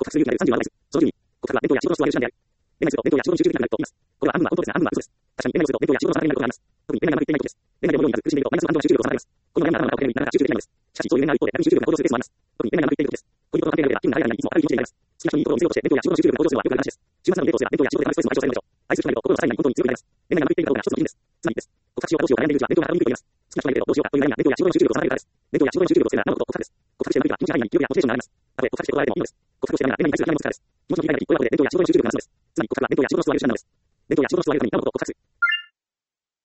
作する勇気がある30万倍数。その順に、告白は伝統や仕事のストアル手段である。恋愛すると伝統や仕事の集中力がなると言います。これは暗部は本当ですが、暗部は嘘です。確かに恋愛をすると伝統や仕事の差がないことがあります。特に恋愛がうまくいっていないことです。恋愛で物を言わず苦しんでいるとマイナスの感情は集中力を下がります。この悩みは頭が起きるながら集中できないのです。しかし、そういう恋愛がある一方で逆に集中力が向上するケースもあります。特に恋愛がうまくいっていることです。恋人の関係においては気分が晴れないのにいつも明るい一日であります。好きな人にいいことを見せようとして伝統や仕事の集中力が向上するのはよくある話です。週末などデートをすれば伝統や仕事で話すストレスも解消されるでしょう。愛する人がいると心が支えない本当に強くなります。恋愛がうまくいっているかどうかが一つの基準です。つまりです。告白しようかどうしようか悩んでいるうちは伝統がはかどりにくいと言います。好きな人がいるけどどうしようかという悩みは伝統や仕事の集中力を下げるからです。伝統や仕事の集中力をつけるならなおこと告白です。告白してうまくいけば気持ちがないのに気力やモチベーションが上がります。たとえ告白して断られてもいいのです。告白をしてダメなら恋愛に対する諦めのつからです。気持ちの切り替えがない親子で伝統や仕事の集中力が増すのです。つまり告白は伝統や仕事のストアル手段なのです。伝統や仕事のストアルためになおこと告白する。